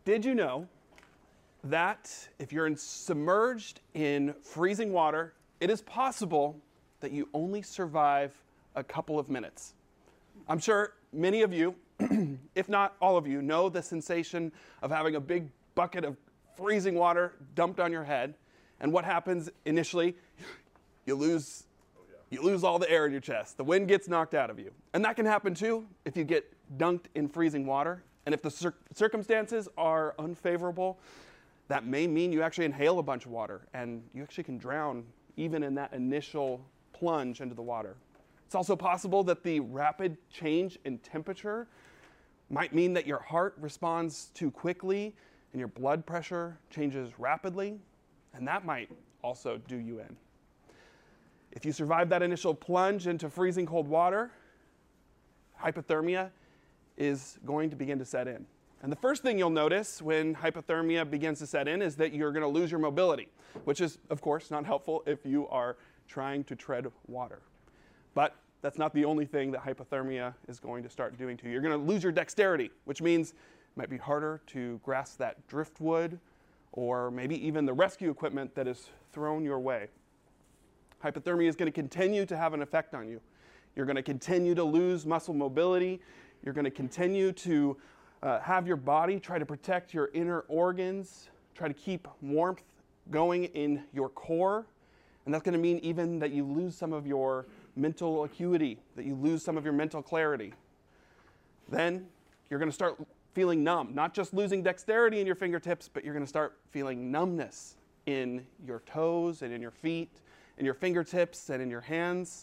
Did you know that if you're submerged in freezing water, it is possible that you only survive a couple of minutes? I'm sure many of you, if not all of you, know the sensation of having a big bucket of freezing water dumped on your head. And what happens initially? You lose all the air in your chest. The wind gets knocked out of you. And that can happen too if you get dunked in freezing water. And if the circumstances are unfavorable, that may mean you actually inhale a bunch of water and you actually can drown even in that initial plunge into the water. It's also possible that the rapid change in temperature might mean that your heart responds too quickly and your blood pressure changes rapidly, and that might also do you in. If you survive that initial plunge into freezing cold water, hypothermia is going to begin to set in. And the first thing you'll notice when hypothermia begins to set in is that you're going to lose your mobility, which is, of course, not helpful if you are trying to tread water. But that's not the only thing that hypothermia is going to start doing to you. You're going to lose your dexterity, which means it might be harder to grasp that driftwood or maybe even the rescue equipment that is thrown your way. Hypothermia is going to continue to have an effect on you. You're going to continue to lose muscle mobility. You're going to continue to have your body try to protect your inner organs, try to keep warmth going in your core. And that's going to mean even that you lose some of your mental acuity, that you lose some of your mental clarity. Then you're going to start feeling numb, not just losing dexterity in your fingertips, but you're going to start feeling numbness in your toes and in your feet, in your fingertips and in your hands.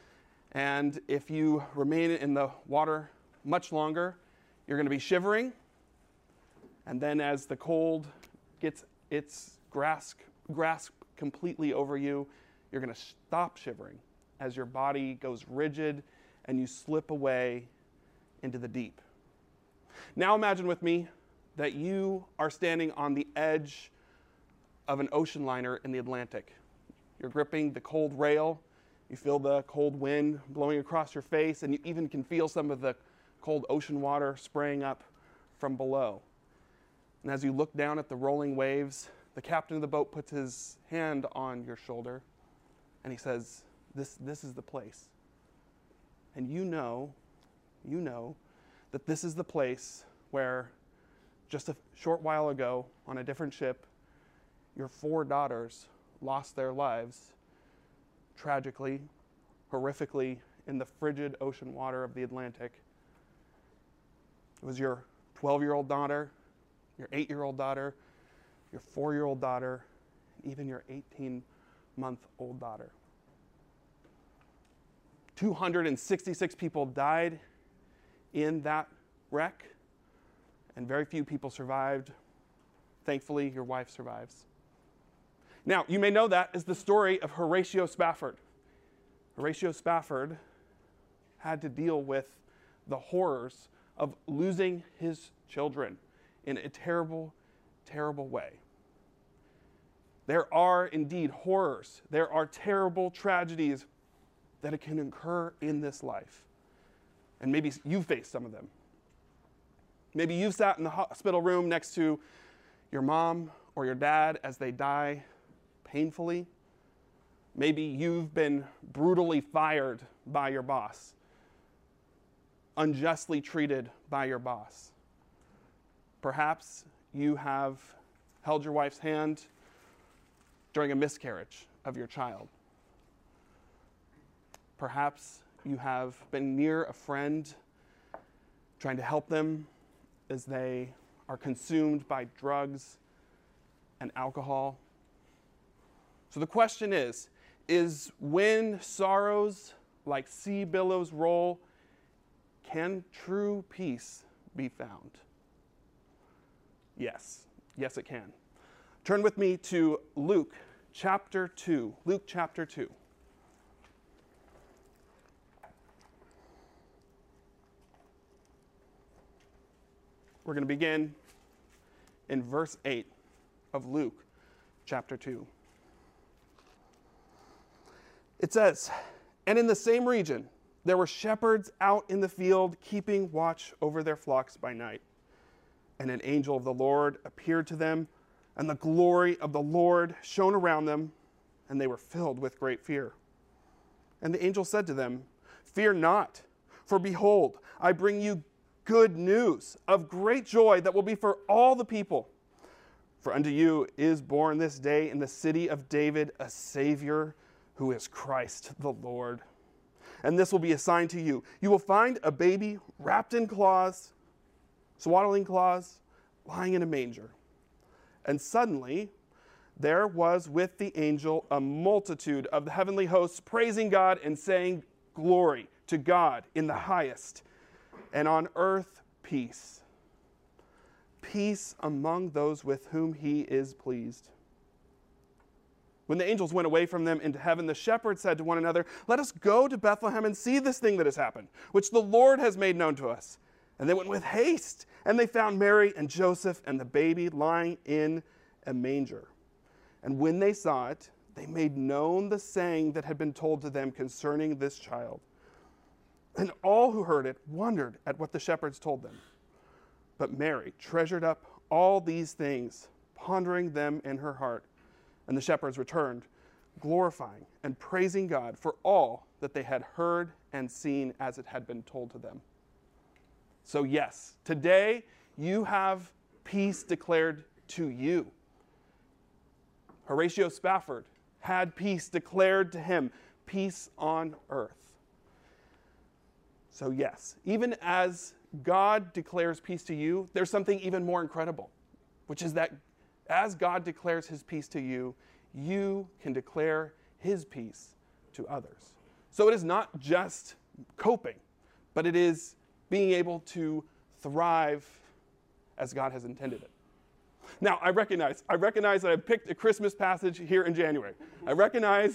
And if you remain in the water much longer, you're going to be shivering. And then as the cold gets its grasp completely over you, you're going to stop shivering as your body goes rigid and you slip away into the deep. Now imagine with me that you are standing on the edge of an ocean liner in the Atlantic. You're gripping the cold rail, you feel the cold wind blowing across your face, and you even can feel some of the cold ocean water spraying up from below. And as you look down at the rolling waves, the captain of the boat puts his hand on your shoulder and he says, this is the place. And you know that this is the place where just a short while ago on a different ship, your 4 daughters lost their lives tragically, horrifically in the frigid ocean water of the Atlantic. It was your 12-year-old daughter, your 8-year-old daughter, your 4-year-old daughter, and even your 18-month-old daughter. 266 people died in that wreck, and very few people survived. Thankfully, your wife survives. Now, you may know that as the story of Horatio Spafford. Horatio Spafford had to deal with the horrors of losing his children in a terrible, terrible way. There are indeed horrors. There are terrible tragedies that can occur in this life. And maybe you've faced some of them. Maybe you've sat in the hospital room next to your mom or your dad as they die painfully. Maybe you've been brutally fired by your boss, unjustly treated by your boss. Perhaps you have held your wife's hand during a miscarriage of your child. Perhaps you have been near a friend trying to help them as they are consumed by drugs and alcohol. So the question is when sorrows like sea billows roll, can true peace be found? Yes. Yes, it can. Turn with me to Luke chapter 2. Luke chapter 2. We're going to begin in verse 8 of Luke chapter 2. It says, "And in the same region there were shepherds out in the field keeping watch over their flocks by night. And an angel of the Lord appeared to them, and the glory of the Lord shone around them, and they were filled with great fear. And the angel said to them, "Fear not, for behold, I bring you good news of great joy that will be for all the people. For unto you is born this day in the city of David a Savior, who is Christ the Lord. And this will be a sign to you. You will find a baby wrapped in cloths, swaddling cloths, lying in a manger." And suddenly there was with the angel a multitude of the heavenly hosts praising God and saying, "Glory to God in the highest, and on earth peace. Peace among those with whom he is pleased." When the angels went away from them into heaven, the shepherds said to one another, "Let us go to Bethlehem and see this thing that has happened, which the Lord has made known to us." And they went with haste, and they found Mary and Joseph and the baby lying in a manger. And when they saw it, they made known the saying that had been told to them concerning this child. And all who heard it wondered at what the shepherds told them. But Mary treasured up all these things, pondering them in her heart. And the shepherds returned, glorifying and praising God for all that they had heard and seen as it had been told to them. So yes, today you have peace declared to you. Horatio Spafford had peace declared to him, peace on earth. So yes, even as God declares peace to you, there's something even more incredible, which is that as God declares his peace to you, you can declare his peace to others. So it is not just coping, but it is being able to thrive as God has intended it. Now, I recognize that I've picked a Christmas passage here in January. I recognize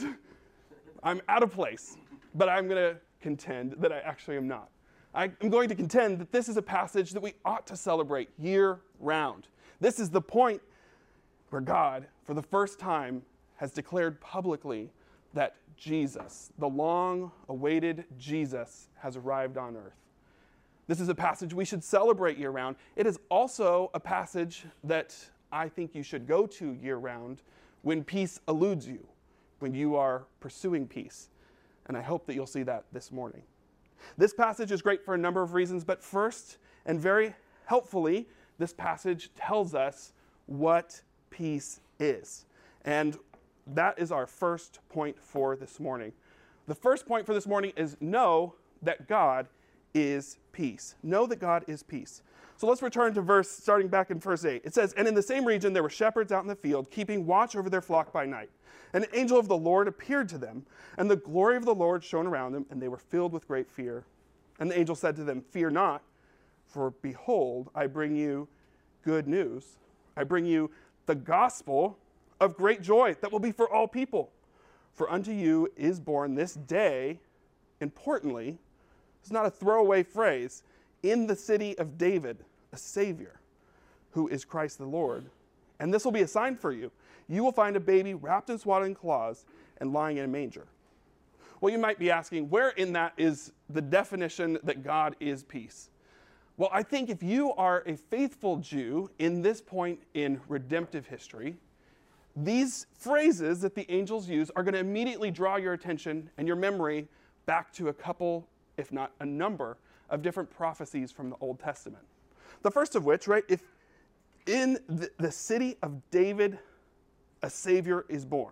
I'm out of place, but I'm going to contend that I actually am not. I'm going to contend that this is a passage that we ought to celebrate year-round. This is the point where God, for the first time, has declared publicly that Jesus, the long-awaited Jesus, has arrived on earth. This is a passage we should celebrate year-round. It is also a passage that I think you should go to year-round when peace eludes you, when you are pursuing peace. And I hope that you'll see that this morning. This passage is great for a number of reasons, but first, and very helpfully, this passage tells us what peace is. And that is our first point for this morning. The first point for this morning is know that God is peace. Know that God is peace. So let's return to starting back in verse 8. It says, "And in the same region there were shepherds out in the field, keeping watch over their flock by night. And an angel of the Lord appeared to them, and the glory of the Lord shone around them, and they were filled with great fear. And the angel said to them, 'Fear not, for behold, I bring you good news. I bring you the gospel of great joy that will be for all people. For unto you is born this day,'" importantly, it's not a throwaway phrase, "in the city of David, a Savior, who is Christ the Lord. And this will be a sign for you. You will find a baby wrapped in swaddling cloths and lying in a manger." Well, you might be asking, where in that is the definition that God is peace? Well, I think if you are a faithful Jew in this point in redemptive history, these phrases that the angels use are going to immediately draw your attention and your memory back to a couple, if not a number, of different prophecies from the Old Testament. The first of which, right, if in the city of David, a Savior is born.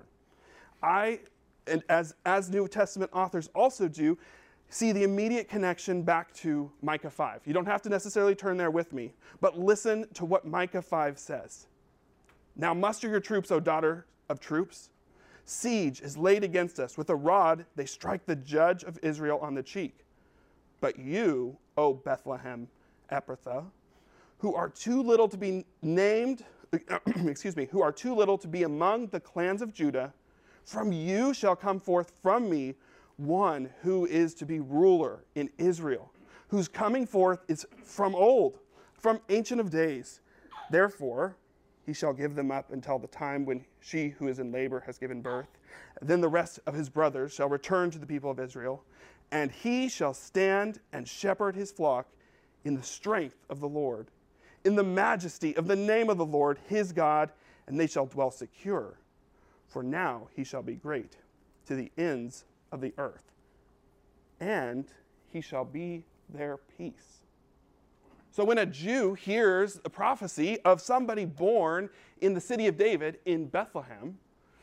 And as New Testament authors also do, see the immediate connection back to Micah 5. You don't have to necessarily turn there with me, but listen to what Micah 5 says. "Now muster your troops, O daughter of troops. Siege is laid against us. With a rod they strike the judge of Israel on the cheek. But you, O Bethlehem Ephrathah, who are too little to be named, who are too little to be among the clans of Judah, from you shall come forth from me one who is to be ruler in Israel, whose coming forth is from old, from ancient of days. Therefore, he shall give them up until the time when she who is in labor has given birth. Then the rest of his brothers shall return to the people of Israel, and he shall stand and shepherd his flock in the strength of the Lord, in the majesty of the name of the Lord his God, and they shall dwell secure. For now he shall be great to the ends of the earth, and he shall be their peace. So when a Jew hears a prophecy of somebody born in the city of David in Bethlehem,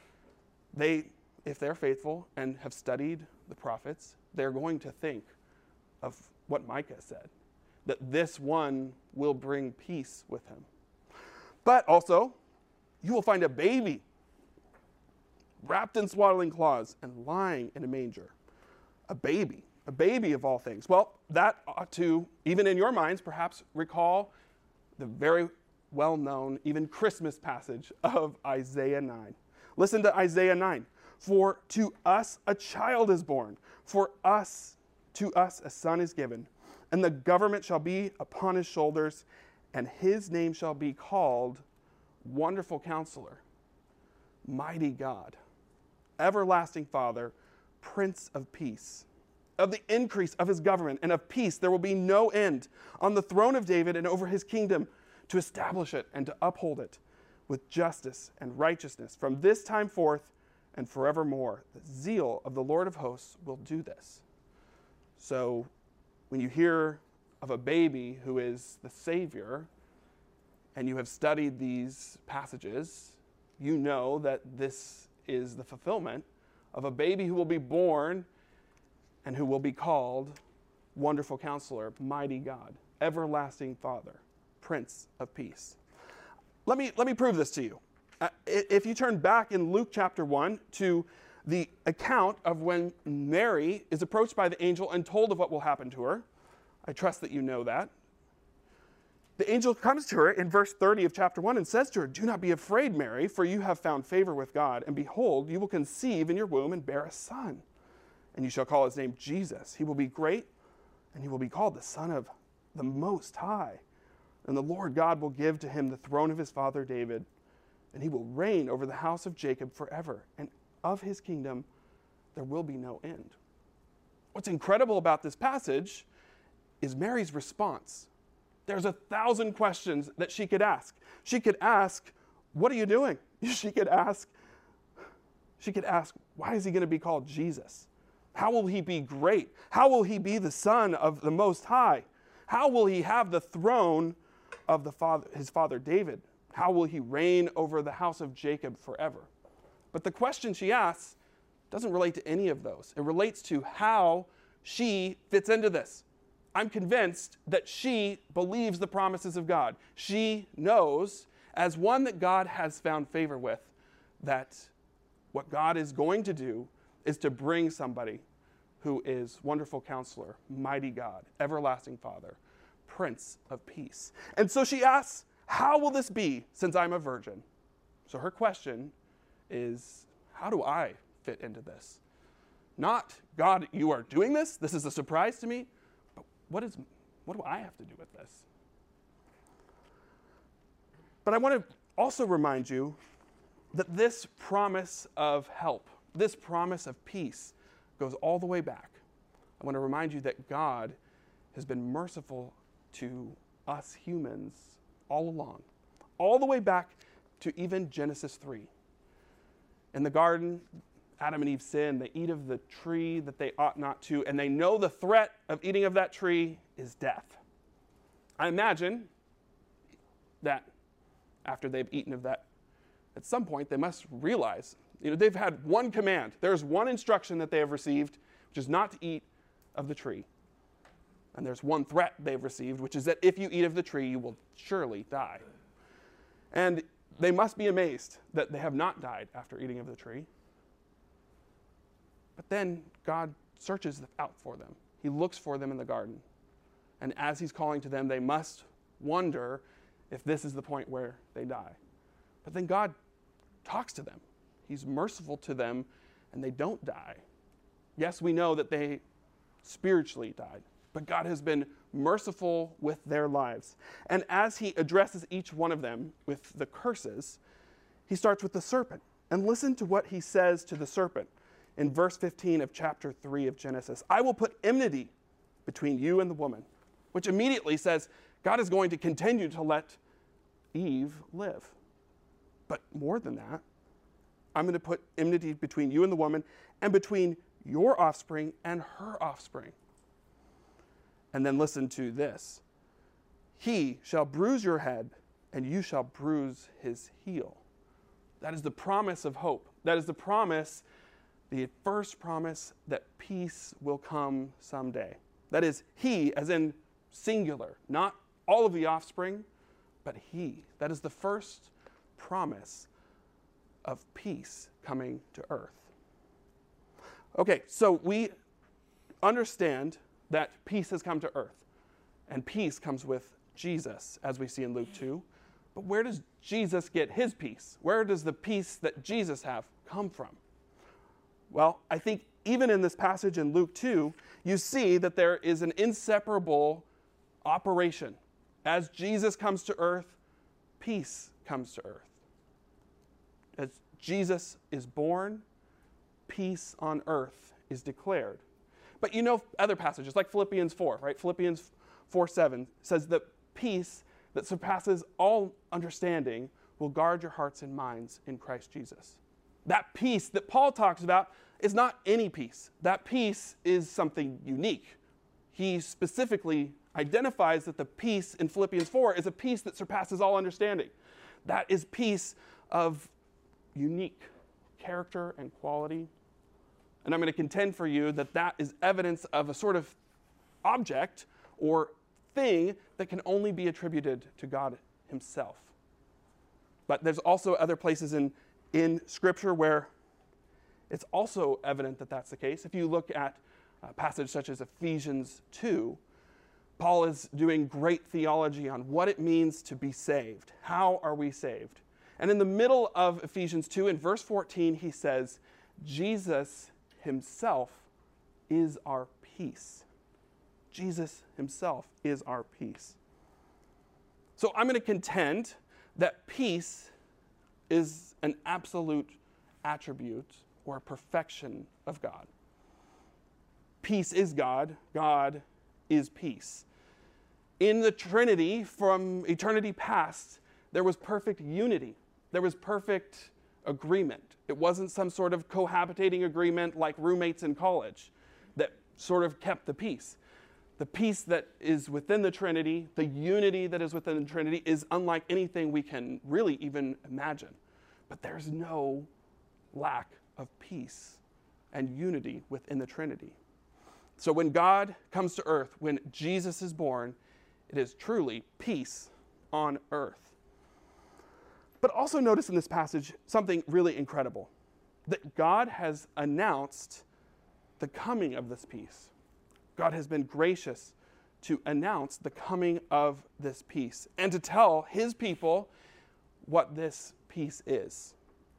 if they're faithful and have studied the prophets, they're going to think of what Micah said, that this one will bring peace with him. But also, you will find a baby wrapped in swaddling cloths and lying in a manger. A baby of all things. Well, that ought to, even in your minds, perhaps recall the very well-known, even Christmas passage of Isaiah 9. Listen to Isaiah 9. For to us a child is born, to us a son is given, and the government shall be upon his shoulders, and his name shall be called Wonderful Counselor, Mighty God, Everlasting Father, Prince of Peace. Of the increase of his government and of peace there will be no end on the throne of David and over his kingdom, to establish it and to uphold it with justice and righteousness from this time forth and forevermore. The zeal of the Lord of hosts will do this. So when you hear of a baby who is the Savior, and you have studied these passages, you know that this is the fulfillment of a baby who will be born and who will be called Wonderful Counselor, Mighty God, Everlasting Father, Prince of Peace. Let me prove this to you. If you turn back in Luke chapter 1 to the account of when Mary is approached by the angel and told of what will happen to her, I trust that you know that. The angel comes to her in verse 30 of chapter 1 and says to her, "Do not be afraid, Mary, for you have found favor with God, and behold, you will conceive in your womb and bear a son. And you shall call his name Jesus. He will be great, and he will be called the Son of the Most High. And the Lord God will give to him the throne of his father David, and he will reign over the house of Jacob forever, and of his kingdom there will be no end." What's incredible about this passage is Mary's response. There's 1,000 questions that she could ask. She could ask, "What are you doing?" She could ask, "Why is he going to be called Jesus? How will he be great? How will he be the Son of the Most High? How will he have the throne of his father David? How will he reign over the house of Jacob forever?" But the question she asks doesn't relate to any of those. It relates to how she fits into this. I'm convinced that she believes the promises of God. She knows, as one that God has found favor with, that what God is going to do is to bring somebody who is Wonderful Counselor, Mighty God, Everlasting Father, Prince of Peace. And so she asks, "How will this be since I'm a virgin?" So her question is, how do I fit into this? Not, "God, you are doing this. This is a surprise to me." But what do I have to do with this? But I want to also remind you that this promise of help, this promise of peace, goes all the way back. I want to remind you that God has been merciful to us humans all along, all the way back to even Genesis 3. In the garden, Adam and Eve sin. They eat of the tree that they ought not to, and they know the threat of eating of that tree is death. I imagine that after they've eaten of that, at some point they must realize, they've had one command. There's one instruction that they have received, which is not to eat of the tree. And there's one threat they've received, which is that if you eat of the tree, you will surely die. And they must be amazed that they have not died after eating of the tree. But then God searches out for them. He looks for them in the garden. And as he's calling to them, they must wonder if this is the point where they die. But then God talks to them. He's merciful to them, and they don't die. Yes, we know that they spiritually died, but God has been merciful with their lives. And as he addresses each one of them with the curses, he starts with the serpent. And listen to what he says to the serpent in verse 15 of chapter 3 of Genesis. "I will put enmity between you and the woman," which immediately says God is going to continue to let Eve live. But more than that, I'm going to put enmity between you and the woman, and between your offspring and her offspring. And then listen to this. He shall bruise your head, and you shall bruise his heel. That is the promise of hope. That is the promise, the first promise that peace will come someday. That is he, as in singular, not all of the offspring, but he. That is the first promise of peace coming to earth. Okay, so we understand that peace has come to earth, and peace comes with Jesus, as we see in Luke 2. But where does Jesus get his peace? Where does the peace that Jesus have come from? Well, I think even in this passage in Luke 2, you see that there is an inseparable operation. As Jesus comes to earth, peace comes to earth. As Jesus is born, peace on earth is declared. But you know other passages, like Philippians 4, right? Philippians 4:7 says that peace that surpasses all understanding will guard your hearts and minds in Christ Jesus. That peace that Paul talks about is not any peace. That peace is something unique. He specifically identifies that the peace in Philippians 4 is a peace that surpasses all understanding. That is peace of unique character and quality. And I'm going to contend for you that that is evidence of a sort of object or thing that can only be attributed to God himself. But there's also other places in Scripture where it's also evident that that's the case. If you look at a passage such as Ephesians 2, Paul is doing great theology on what it means to be saved. How are we saved? And in the middle of Ephesians 2, in verse 14, he says, Jesus himself is our peace. Jesus himself is our peace. So I'm going to contend that peace is an absolute attribute or a perfection of God. Peace is God. God is peace. In the Trinity, from eternity past, there was perfect unity. There was perfect agreement. It wasn't some sort of cohabitating agreement like roommates in college that sort of kept the peace. The peace that is within the Trinity, the unity that is within the Trinity, is unlike anything we can really even imagine. But there's no lack of peace and unity within the Trinity. So when God comes to earth, when Jesus is born, it is truly peace on earth. But also notice in this passage something really incredible, that God has announced the coming of this peace. God has been gracious to announce the coming of this peace and to tell his people what this peace is.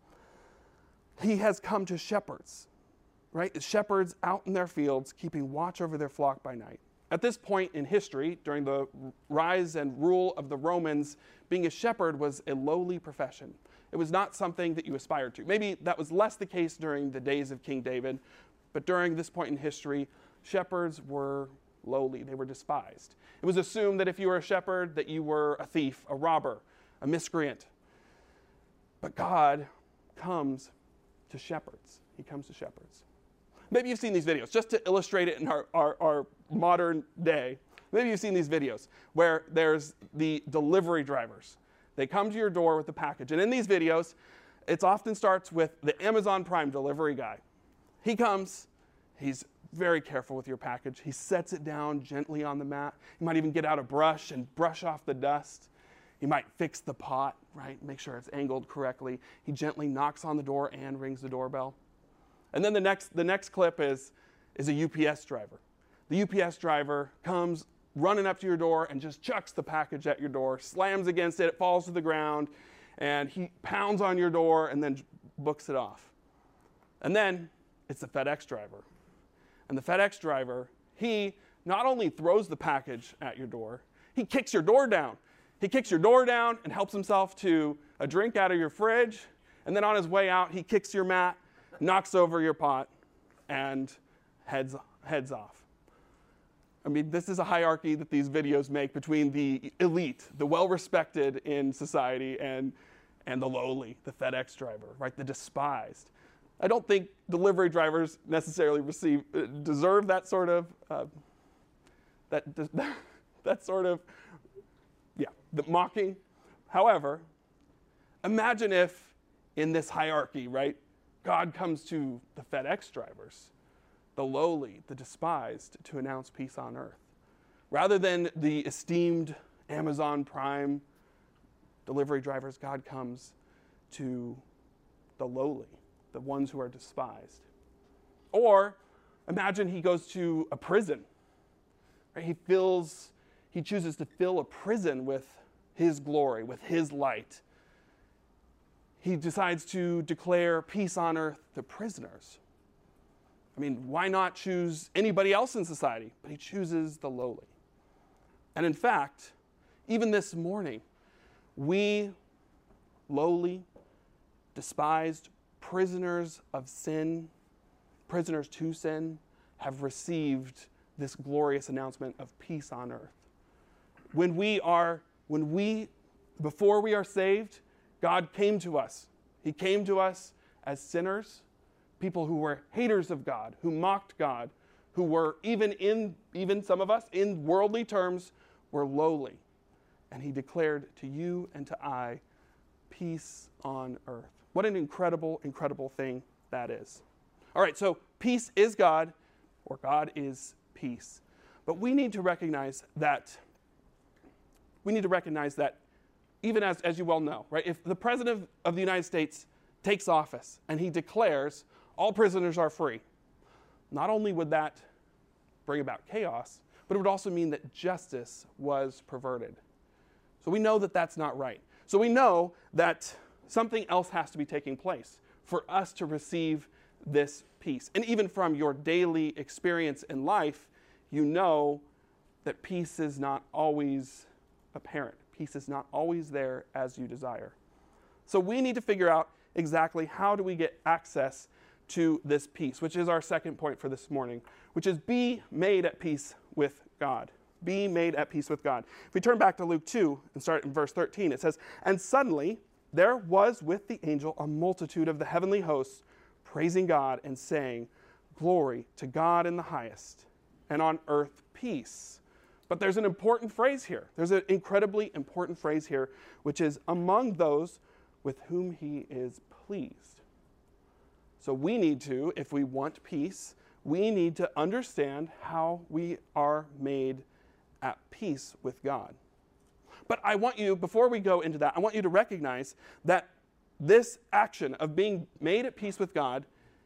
He has come to shepherds, right? Shepherds out in their fields, keeping watch over their flock by night. At this point in history, during the rise and rule of the Romans, being a shepherd was a lowly profession. It was not something that you aspired to. Maybe that was less the case during the days of King David, but during this point in history, shepherds were lowly. They were despised. It was assumed that if you were a shepherd, that you were a thief, a robber, a miscreant. But God comes to shepherds. He comes to shepherds. Maybe you've seen these videos, just to illustrate it in our modern day. Maybe you've seen these videos where there's the delivery drivers. They come to your door with the package. And in these videos, it often starts with the Amazon Prime delivery guy. He comes, he's very careful with your package. He sets it down gently on the mat. He might even get out a brush and brush off the dust. He might fix the pot, right? Make sure it's angled correctly. He gently knocks on the door and rings the doorbell. And then the next clip is a UPS driver. The UPS driver comes running up to your door and just chucks the package at your door, slams against it, it falls to the ground, and he pounds on your door and then books it off. And then it's the FedEx driver. And the FedEx driver, he not only throws the package at your door, he kicks your door down. He kicks your door down and helps himself to a drink out of your fridge, and then on his way out, he kicks your mat, knocks over your pot, and heads off. I mean, this is a hierarchy that these videos make between the elite, the well-respected in society, and the lowly, the FedEx driver, right? The despised. I don't think delivery drivers necessarily deserve that sort of the mocking. However, imagine if in this hierarchy, right, God comes to the FedEx drivers, the lowly, the despised, to announce peace on earth. Rather than the esteemed Amazon Prime delivery drivers, God comes to the lowly, the ones who are despised. Or imagine he goes to a prison. Right? He chooses to fill a prison with his glory, with his light. He decides to declare peace on earth to prisoners. I mean, why not choose anybody else in society? But he chooses the lowly. And in fact, even this morning, we lowly, despised prisoners of sin, prisoners to sin, have received this glorious announcement of peace on earth. Before we are saved, God came to us. He came to us as sinners, people who were haters of God, who mocked God, who were even some of us, in worldly terms, were lowly. And he declared to you and to I, peace on earth. What an incredible, incredible thing that is. All right, so peace is God, or God is peace. But we need to recognize that even as you well know, right? If the President of the United States takes office and he declares all prisoners are free, not only would that bring about chaos, but it would also mean that justice was perverted. So we know that that's not right. So we know that something else has to be taking place for us to receive this peace. And even from your daily experience in life, you know that peace is not always apparent. Peace is not always there as you desire. So we need to figure out exactly how do we get access to this peace, which is our second point for this morning, which is be made at peace with God. Be made at peace with God. If we turn back to Luke 2 and start in verse 13, it says, "And suddenly there was with the angel a multitude of the heavenly hosts, praising God and saying, 'Glory to God in the highest, and on earth peace.'" But there's an important phrase here. There's an incredibly important phrase here, which is among those with whom he is pleased. So we need to, if we want peace, we need to understand how we are made at peace with God. But I want you, before we go into that, I want you to recognize that this action of being made at peace with God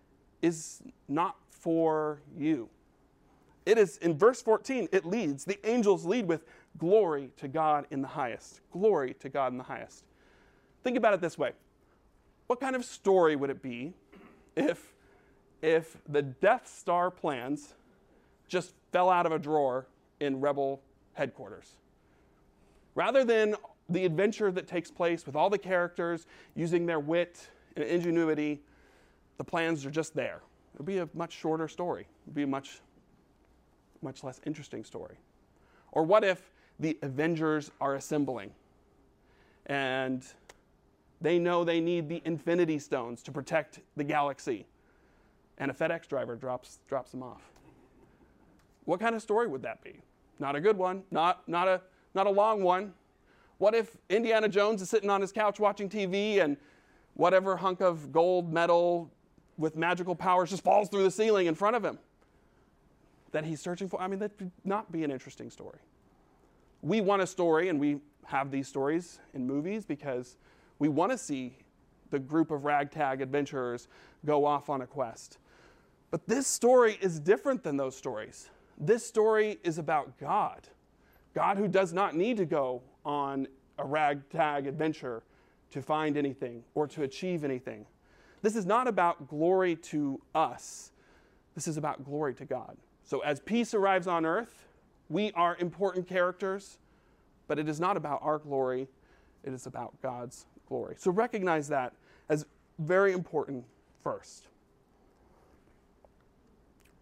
is not for you. It is, in verse 14, the angels lead with glory to God in the highest. Glory to God in the highest. Think about it this way. What kind of story would it be if the Death Star plans just fell out of a drawer in Rebel headquarters? Rather than the adventure that takes place with all the characters using their wit and ingenuity, the plans are just there. It would be a much shorter story. It would be a much less interesting story. Or what if the Avengers are assembling and they know they need the Infinity Stones to protect the galaxy, and a FedEx driver drops them off? What kind of story would that be? Not a good one, not a long one. What if Indiana Jones is sitting on his couch watching TV and whatever hunk of gold metal with magical powers just falls through the ceiling in front of him that he's searching for? I mean, that would not be an interesting story. We want a story, and we have these stories in movies because we want to see the group of ragtag adventurers go off on a quest. But this story is different than those stories. This story is about God. God who does not need to go on a ragtag adventure to find anything or to achieve anything. This is not about glory to us. This is about glory to God. So as peace arrives on earth, we are important characters, but it is not about our glory. It is about God's glory. So recognize that as very important first.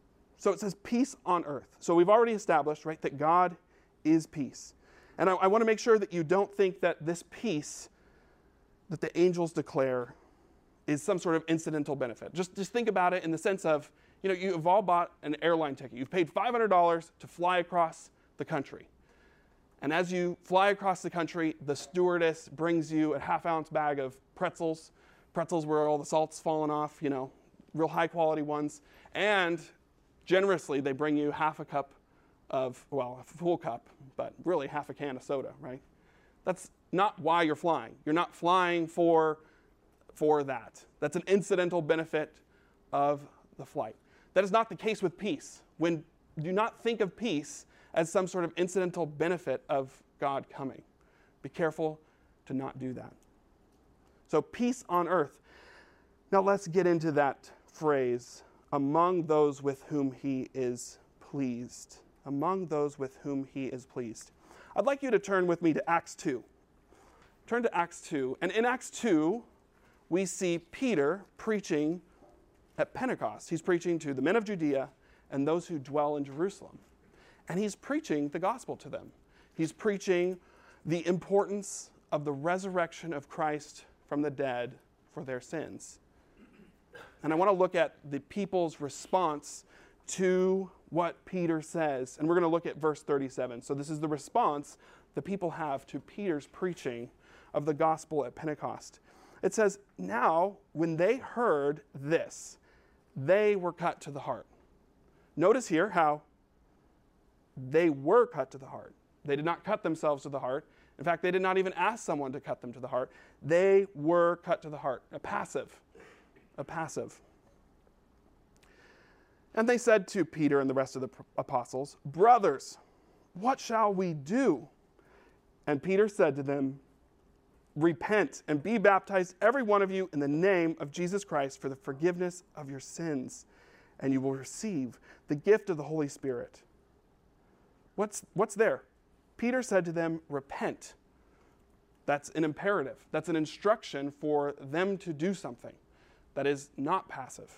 So it says peace on earth. So we've already established, right, that God is peace. And I want to make sure that you don't think that this peace that the angels declare is some sort of incidental benefit. Just think about it in the sense of, you've all bought an airline ticket. You've paid $500 to fly across the country. And as you fly across the country, the stewardess brings you a half-ounce bag of pretzels where all the salt's fallen off, real high-quality ones. And generously, they bring you half a cup of, a full cup, but really half a can of soda, right? That's not why you're flying. You're not flying for that. That's an incidental benefit of the flight. That is not the case with peace. Do not think of peace as some sort of incidental benefit of God coming. Be careful to not do that. So peace on earth. Now let's get into that phrase, among those with whom he is pleased. Among those with whom he is pleased. I'd like you to turn with me to Acts 2. Turn to Acts 2. And in Acts 2, we see Peter preaching at Pentecost. He's preaching to the men of Judea and those who dwell in Jerusalem. And he's preaching the gospel to them. He's preaching the importance of the resurrection of Christ from the dead for their sins. And I want to look at the people's response to what Peter says. And we're going to look at verse 37. So this is the response the people have to Peter's preaching of the gospel at Pentecost. It says, now when they heard this, they were cut to the heart. Notice here how they were cut to the heart. They did not cut themselves to the heart. In fact, they did not even ask someone to cut them to the heart. They were cut to the heart. A passive. And they said to Peter and the rest of the apostles, brothers, what shall we do? And Peter said to them, repent and be baptized, every one of you, in the name of Jesus Christ for the forgiveness of your sins, and you will receive the gift of the Holy Spirit. What's there? Peter said to them, repent. That's an imperative. That's an instruction for them to do something that is not passive.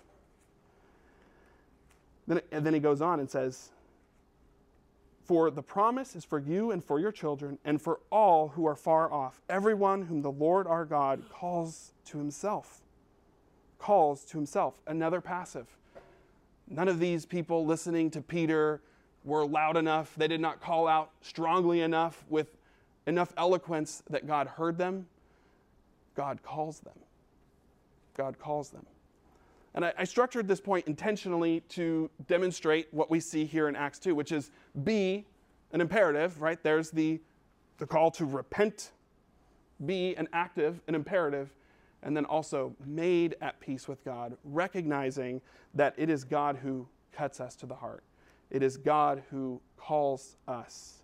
And then he goes on and says, for the promise is for you and for your children and for all who are far off, everyone whom the Lord our God calls to himself. Calls to himself. Another passive. None of these people listening to Peter were loud enough. They did not call out strongly enough with enough eloquence that God heard them. God calls them. God calls them. And I structured this point intentionally to demonstrate what we see here in Acts 2, which is be an imperative, right? There's the call to repent, be an active, an imperative, and then also made at peace with God, recognizing that it is God who cuts us to the heart. It is God who calls us.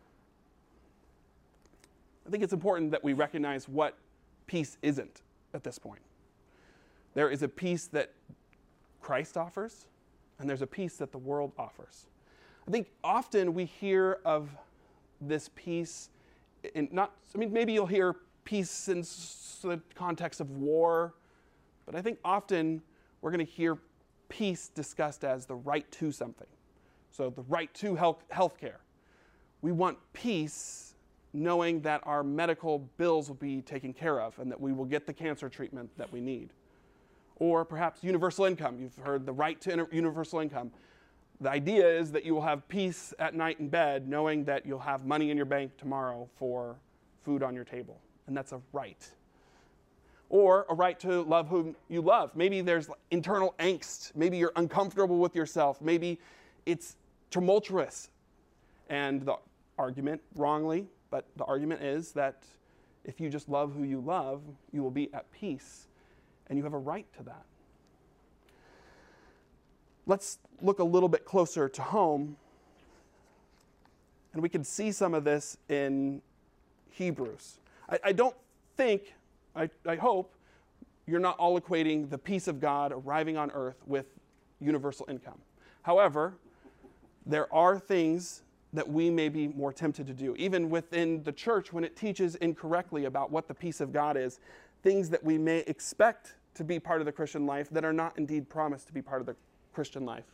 I think it's important that we recognize what peace isn't at this point. There is a peace that Christ offers, and there's a peace that the world offers. I think often we hear of this peace maybe you'll hear peace in the context of war, but I think often we're going to hear peace discussed as the right to something. So the right to health care. We want peace knowing that our medical bills will be taken care of and that we will get the cancer treatment that we need. Or perhaps universal income. You've heard the right to universal income. The idea is that you will have peace at night in bed knowing that you'll have money in your bank tomorrow for food on your table. And that's a right. Or a right to love whom you love. Maybe there's internal angst. Maybe you're uncomfortable with yourself. Maybe it's tumultuous. And the argument, wrongly, but the argument is that if you just love who you love, you will be at peace. And you have a right to that. Let's look a little bit closer to home. And we can see some of this in Hebrews. I don't think, I hope, you're not all equating the peace of God arriving on earth with universal income. However, there are things that we may be more tempted to do. Even within the church, when it teaches incorrectly about what the peace of God is, things that we may expect to be part of the Christian life that are not indeed promised to be part of the Christian life.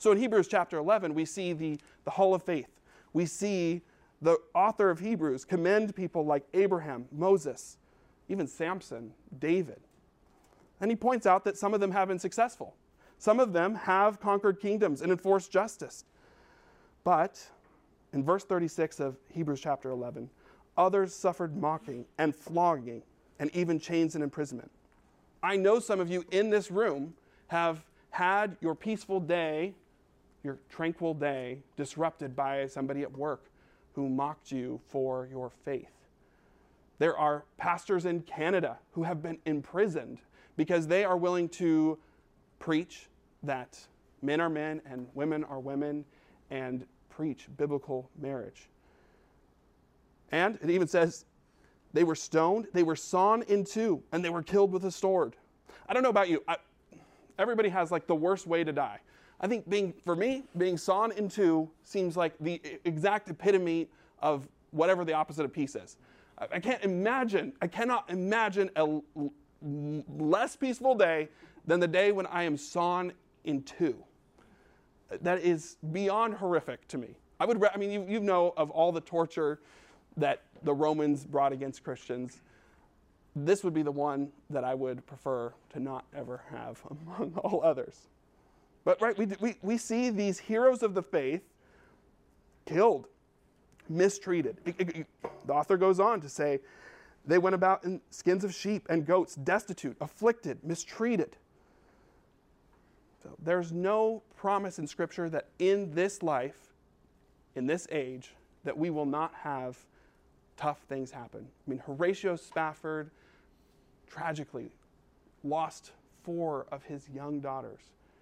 So in Hebrews chapter 11, we see the hall of faith. We see the author of Hebrews commend people like Abraham, Moses, even Samson, David. And he points out that some of them have been successful. Some of them have conquered kingdoms and enforced justice. But in verse 36 of Hebrews chapter 11, others suffered mocking and flogging and even chains and imprisonment. I know some of you in this room have had your peaceful day, your tranquil day, disrupted by somebody at work who mocked you for your faith. There are pastors in Canada who have been imprisoned because they are willing to preach that men are men and women are women and preach biblical marriage. And it even says they were stoned, they were sawn in two, and they were killed with a sword. I don't know about you. Everybody has like the worst way to die. I think being sawn in two seems like the exact epitome of whatever the opposite of peace is. I cannot imagine a less peaceful day than the day when I am sawn in two. That is beyond horrific to me. You know of all the torture that the Romans brought against Christians. This would be the one that I would prefer to not ever have among all others. But right, we see these heroes of the faith killed, mistreated. The author goes on to say, they went about in skins of sheep and goats, destitute, afflicted, mistreated. So there's no promise in Scripture that in this life, in this age, that we will not have tough things happen. Horatio Spafford tragically lost 4 of his young daughters.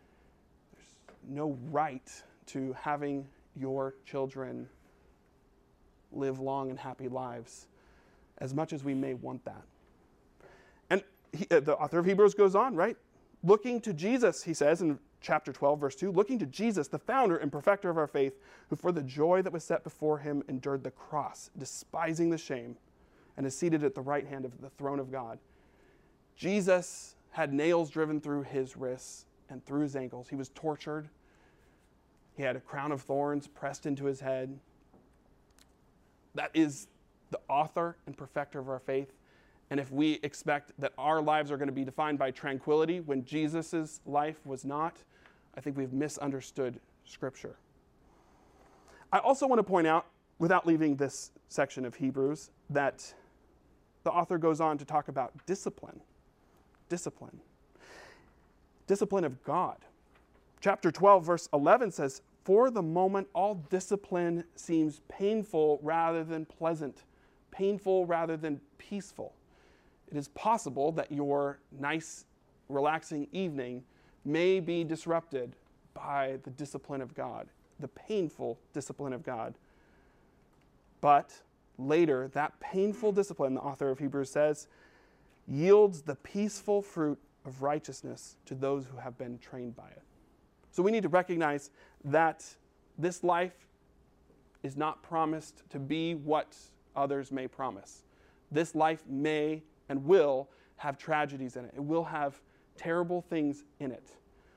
No right to having your children live long and happy lives, as much as we may want that. And the author of Hebrews goes on, right? Looking to Jesus, he says in chapter 12, verse 2, looking to Jesus, the founder and perfecter of our faith, who for the joy that was set before him endured the cross, despising the shame, and is seated at the right hand of the throne of God. Jesus had nails driven through his wrists and through his ankles. He was tortured. He had a crown of thorns pressed into his head. That is the author and perfecter of our faith. And if we expect that our lives are going to be defined by tranquility when Jesus' life was not, I think we've misunderstood Scripture. I also want to point out, without leaving this section of Hebrews, that the author goes on to talk about discipline. Discipline. Discipline of God. Chapter 12, verse 11 says, for the moment, all discipline seems painful rather than pleasant, painful rather than peaceful. It is possible that your nice, relaxing evening may be disrupted by the discipline of God, the painful discipline of God. But later, that painful discipline, the author of Hebrews says, yields the peaceful fruit of righteousness to those who have been trained by it. So we need to recognize that this life is not promised to be what others may promise. This life may and will have tragedies in it. It will have terrible things in it.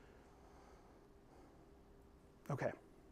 Okay.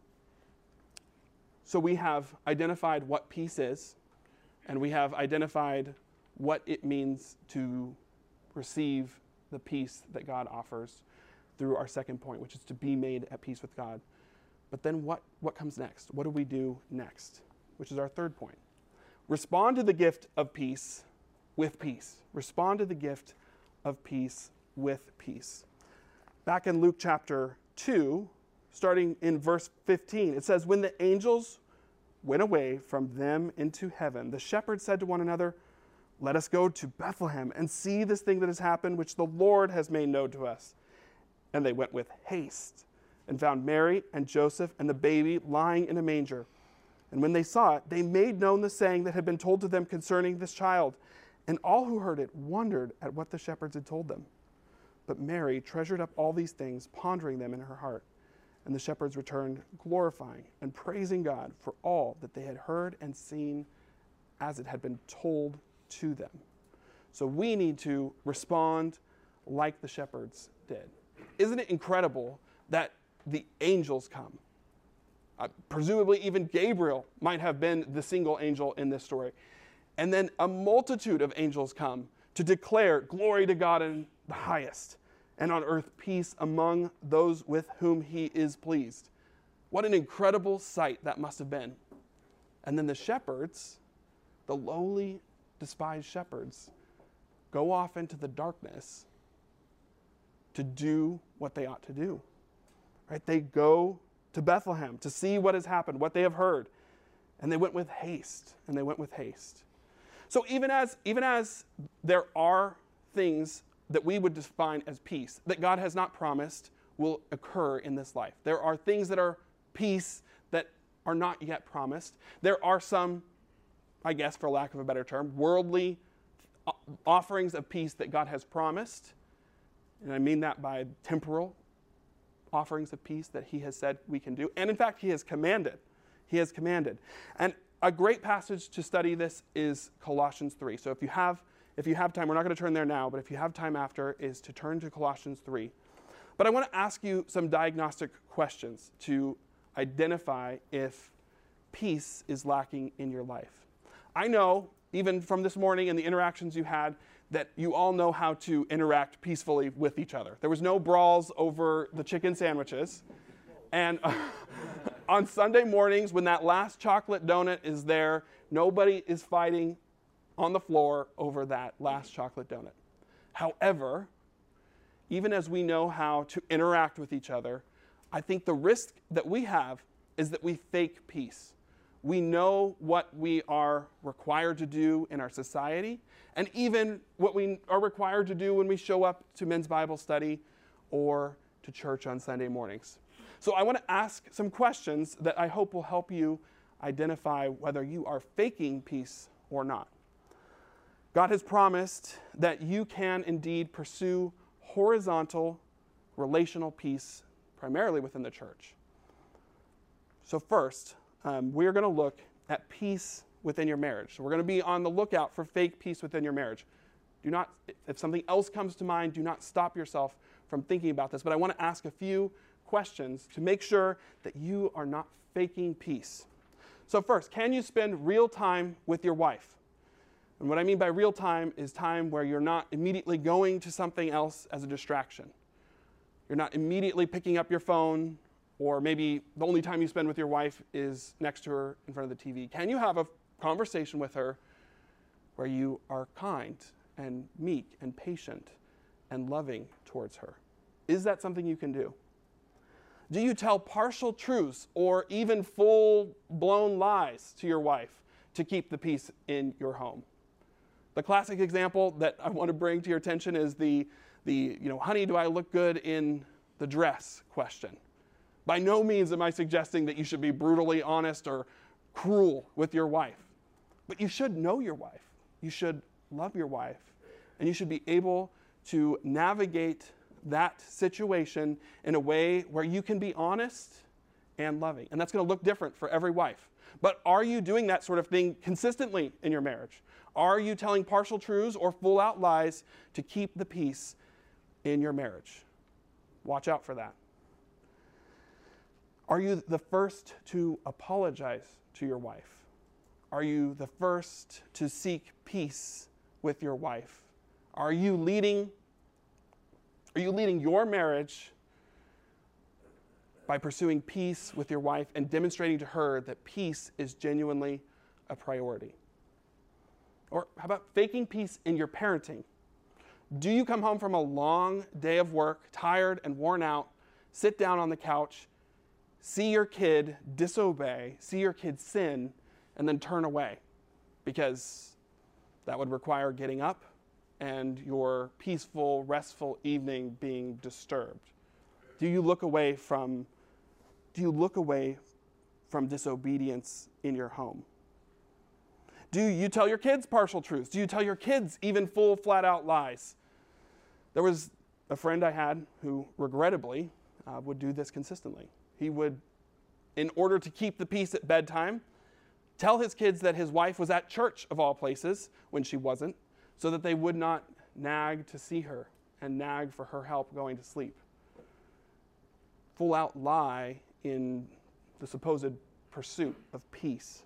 So we have identified what peace is, and we have identified what it means to receive the peace that God offers through our second point, which is to be made at peace with God. But then what comes next? What do we do next? Which is our third point. Respond to the gift of peace with peace. Respond to the gift of peace with peace. Back in Luke chapter 2, starting in verse 15, it says, when the angels went away from them into heaven, the shepherds said to one another, let us go to Bethlehem and see this thing that has happened, which the Lord has made known to us. And they went with haste and found Mary and Joseph and the baby lying in a manger. And when they saw it, they made known the saying that had been told to them concerning this child. And all who heard it wondered at what the shepherds had told them. But Mary treasured up all these things, pondering them in her heart. And the shepherds returned, glorifying and praising God for all that they had heard and seen as it had been told to them. So we need to respond like the shepherds did. Isn't it incredible that the angels come. Presumably even Gabriel might have been the single angel in this story. And then a multitude of angels come to declare glory to God in the highest, and on earth peace among those with whom he is pleased. What an incredible sight that must have been. And then the shepherds, the lowly, despised shepherds, go off into the darkness to do what they ought to do. Right? They go to Bethlehem to see what has happened, what they have heard. And they went with haste, and they went with haste. So even as there are things that we would define as peace that God has not promised will occur in this life. There are things that are peace that are not yet promised. There are some, I guess for lack of a better term, worldly offerings of peace that God has promised. And I mean that by temporal offerings of peace that he has said we can do. And in fact, he has commanded. He has commanded. And a great passage to study this is Colossians 3. So if you have time, we're not going to turn there now, but if you have time after, is to turn to Colossians 3. But I want to ask you some diagnostic questions to identify if peace is lacking in your life. I know, even from this morning and the interactions you had, that you all know how to interact peacefully with each other. There was no brawls over the chicken sandwiches. And on Sunday mornings, when that last chocolate donut is there, nobody is fighting on the floor over that last chocolate donut. However, even as we know how to interact with each other, I think the risk that we have is that we fake peace. We know what we are required to do in our society, and even what we are required to do when we show up to men's Bible study or to church on Sunday mornings. So I want to ask some questions that I hope will help you identify whether you are faking peace or not. God has promised that you can indeed pursue horizontal relational peace primarily within the church. So first, we're going to look at peace within your marriage. So we're going to be on the lookout for fake peace within your marriage. Do not, if something else comes to mind, do not stop yourself from thinking about this. But I want to ask a few questions to make sure that you are not faking peace. So first, can you spend real time with your wife? And what I mean by real time is time where you're not immediately going to something else as a distraction. You're not immediately picking up your phone, or maybe the only time you spend with your wife is next to her in front of the TV. Can you have a conversation with her where you are kind and meek and patient and loving towards her? Is that something you can do? Do you tell partial truths or even full-blown lies to your wife to keep the peace in your home? The classic example that I want to bring to your attention is the honey, do I look good in the dress question. By no means am I suggesting that you should be brutally honest or cruel with your wife. But you should know your wife. You should love your wife. And you should be able to navigate that situation in a way where you can be honest and loving. And that's going to look different for every wife. But are you doing that sort of thing consistently in your marriage? Are you telling partial truths or full-out lies to keep the peace in your marriage? Watch out for that. Are you the first to apologize to your wife? Are you the first to seek peace with your wife? Are you leading your marriage by pursuing peace with your wife and demonstrating to her that peace is genuinely a priority? Or how about faking peace in your parenting? Do you come home from a long day of work, tired and worn out, sit down on the couch, see your kid disobey, see your kid sin, and then turn away? Because that would require getting up and your peaceful, restful evening being disturbed. Do you look away from disobedience in your home? Do you tell your kids partial truths? Do you tell your kids even full, flat-out lies? There was a friend I had who regrettably would do this consistently. He would, in order to keep the peace at bedtime, tell his kids that his wife was at church, of all places, when she wasn't, so that they would not nag to see her and nag for her help going to sleep. full-out lie in the supposed pursuit of peace.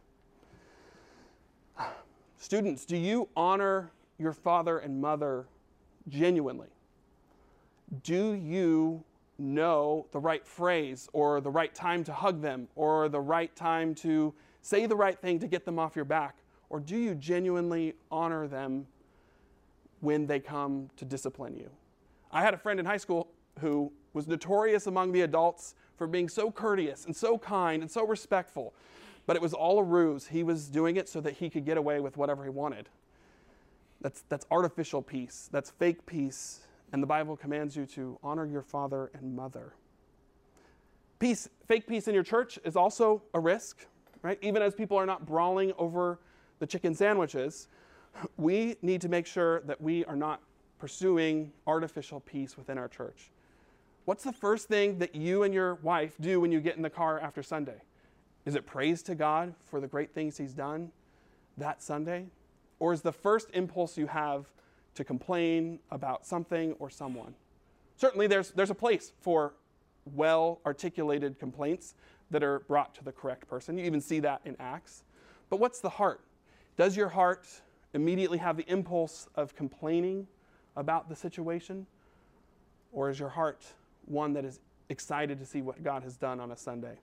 Students, do you honor your father and mother genuinely? Do you know the right phrase or the right time to hug them or the right time to say the right thing to get them off your back? Or do you genuinely honor them when they come to discipline you? I had a friend in high school who was notorious among the adults for being so courteous and so kind and so respectful, but it was all a ruse. He was doing it so that he could get away with whatever he wanted. That's artificial peace. That's fake peace. And the Bible commands you to honor your father and mother. Peace, fake peace in your church is also a risk, right? Even as people are not brawling over the chicken sandwiches, we need to make sure that we are not pursuing artificial peace within our church. What's the first thing that you and your wife do when you get in the car after Sunday? Is it praise to God for the great things he's done that Sunday? Or is the first impulse you have to complain about something or someone? Certainly there's a place for well-articulated complaints that are brought to the correct person. You even see that in Acts. But what's the heart? Does your heart immediately have the impulse of complaining about the situation? Or is your heart one that is excited to see what God has done on a Sunday?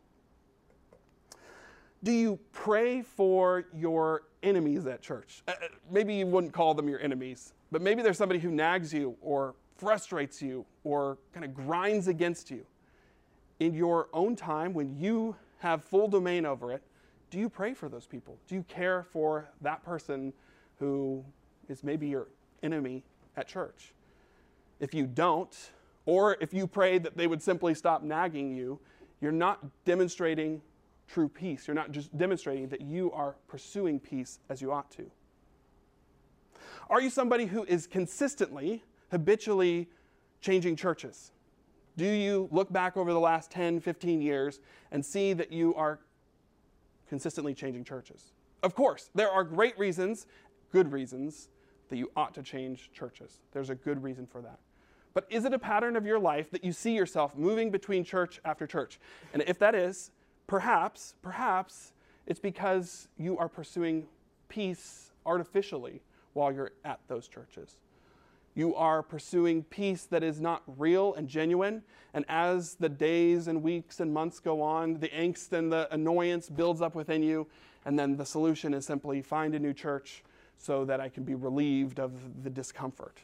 Do you pray for your enemies at church? Maybe you wouldn't call them your enemies, but maybe there's somebody who nags you or frustrates you or kind of grinds against you. In your own time, when you have full domain over it, do you pray for those people? Do you care for that person who is maybe your enemy at church? If you don't, or if you pray that they would simply stop nagging you, you're not demonstrating true peace. You're not just demonstrating that you are pursuing peace as you ought to. Are you somebody who is consistently, habitually changing churches? Do you look back over the last 10, 15 years and see that you are consistently changing churches? Of course, there are great reasons, good reasons, that you ought to change churches. There's a good reason for that. But is it a pattern of your life that you see yourself moving between church after church? And if that is, perhaps it's because you are pursuing peace artificially while you're at those churches. You are pursuing peace that is not real and genuine, and as the days and weeks and months go on, the angst and the annoyance builds up within you, and then the solution is simply find a new church so that I can be relieved of the discomfort.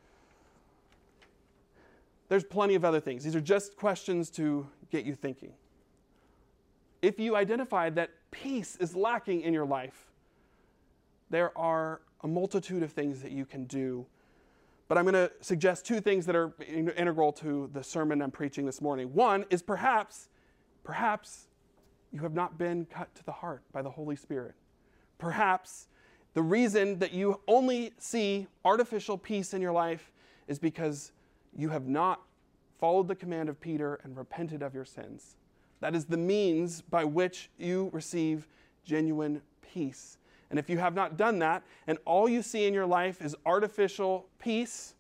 There's plenty of other things. These are just questions to get you thinking. If you identify that peace is lacking in your life, there are a multitude of things that you can do. But I'm going to suggest two things that are integral to the sermon I'm preaching this morning. One is perhaps you have not been cut to the heart by the Holy Spirit. Perhaps the reason that you only see artificial peace in your life is because you have not followed the command of Peter and repented of your sins. That is the means by which you receive genuine peace. And if you have not done that, and all you see in your life is artificial peace,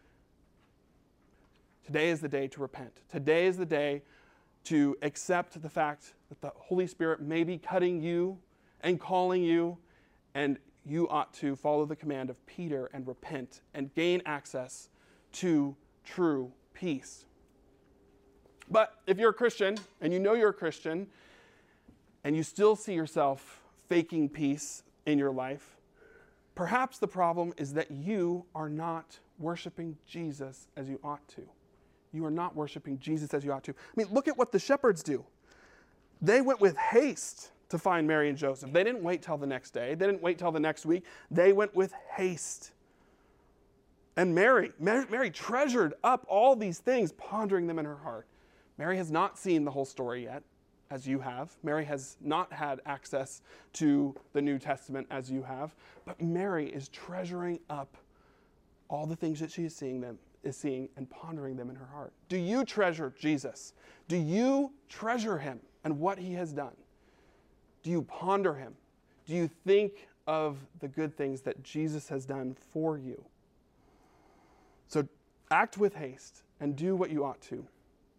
today is the day to repent. Today is the day to accept the fact that the Holy Spirit may be cutting you and calling you, and you ought to follow the command of Peter and repent and gain access to true peace. But if you're a Christian, and you know you're a Christian, and you still see yourself faking peace in your life, perhaps the problem is that you are not worshiping Jesus as you ought to. You are not worshiping Jesus as you ought to. I mean, look at what the shepherds do. They went with haste to find Mary and Joseph. They didn't wait till the next day. They didn't wait till the next week. They went with haste. And Mary treasured up all these things, pondering them in her heart. Mary has not seen the whole story yet, as you have. Mary has not had access to the New Testament as you have. But Mary is treasuring up all the things that she is seeing and pondering them in her heart. Do you treasure Jesus? Do you treasure him and what he has done? Do you ponder him? Do you think of the good things that Jesus has done for you? So act with haste and do what you ought to.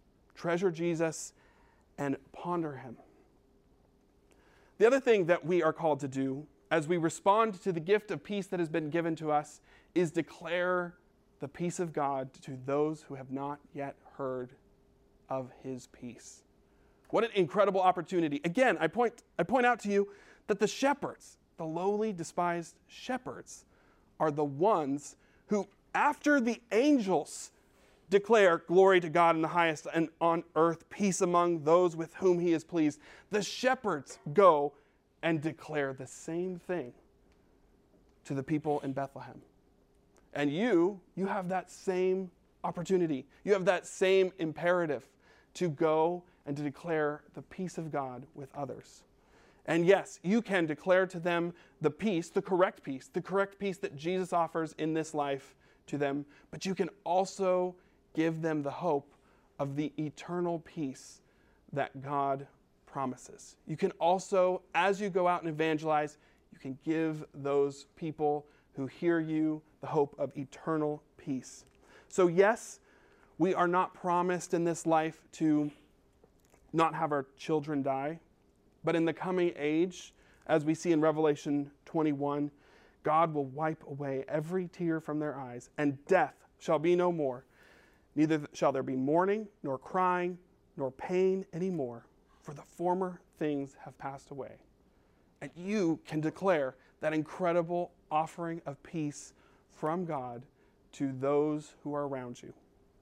treasure Jesus, and ponder him. The other thing that we are called to do as we respond to the gift of peace that has been given to us is declare the peace of God to those who have not yet heard of his peace. What an incredible opportunity. Again, I point out to you that the shepherds, the lowly, despised shepherds, are the ones who, after the angels declare glory to God in the highest, and on earth peace among those with whom he is pleased, the shepherds go and declare the same thing to the people in Bethlehem. And you have that same opportunity. You have that same imperative to go and to declare the peace of God with others. And yes, you can declare to them the peace, the correct peace that Jesus offers in this life to them, but you can also give them the hope of the eternal peace that God promises. You can also, as you go out and evangelize, you can give those people who hear you the hope of eternal peace. So yes, we are not promised in this life to not have our children die, but in the coming age, as we see in Revelation 21, God will wipe away every tear from their eyes, and death shall be no more. Neither shall there be mourning, nor crying, nor pain anymore, for the former things have passed away. And you can declare that incredible offering of peace from God to those who are around you.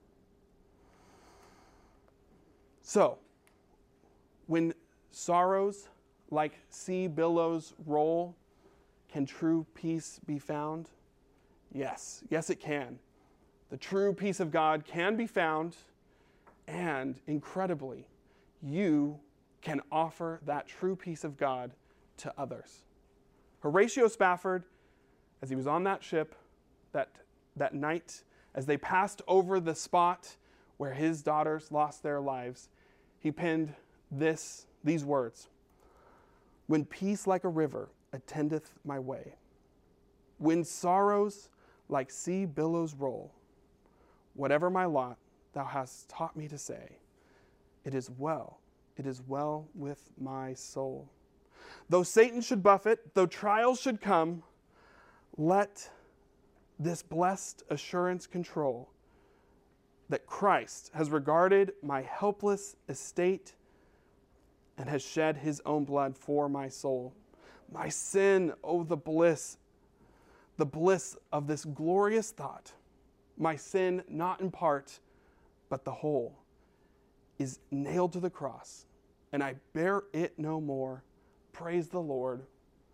So, when sorrows like sea billows roll, can true peace be found? Yes, it can. The true peace of God can be found, and incredibly, you can offer that true peace of God to others. Horatio Spafford, as he was on that ship that night, as they passed over the spot where his daughters lost their lives, he penned these words: "When peace like a river attendeth my way, when sorrows like sea billows roll, whatever my lot thou hast taught me to say, it is well with my soul. Though Satan should buffet, though trials should come, let this blessed assurance control that Christ has regarded my helpless estate and has shed his own blood for my soul. My sin, oh, the bliss of this glorious thought. My sin, not in part, but the whole, is nailed to the cross, and I bear it no more. Praise the Lord,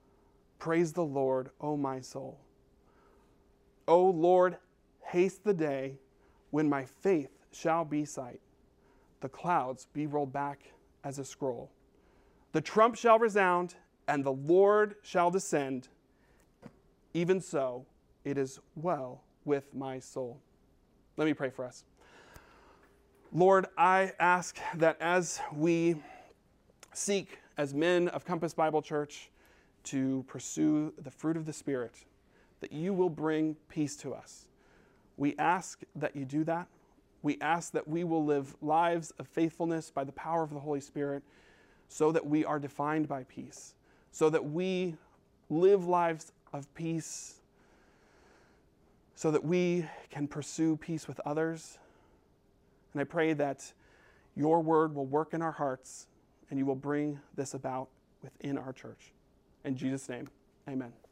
O my soul. O Lord, haste the day when my faith shall be sight, the clouds be rolled back as a scroll. The trump shall resound, and the Lord shall descend. Even so, it is well with my soul." Let me pray for us. Lord, I ask that as we seek as men of Compass Bible Church to pursue the fruit of the Spirit, that you will bring peace to us. We ask that you do that. We ask that we will live lives of faithfulness by the power of the Holy Spirit, so that we are defined by peace, so that we live lives of peace, so that we can pursue peace with others. And I pray that your word will work in our hearts and you will bring this about within our church. In Jesus' name, amen.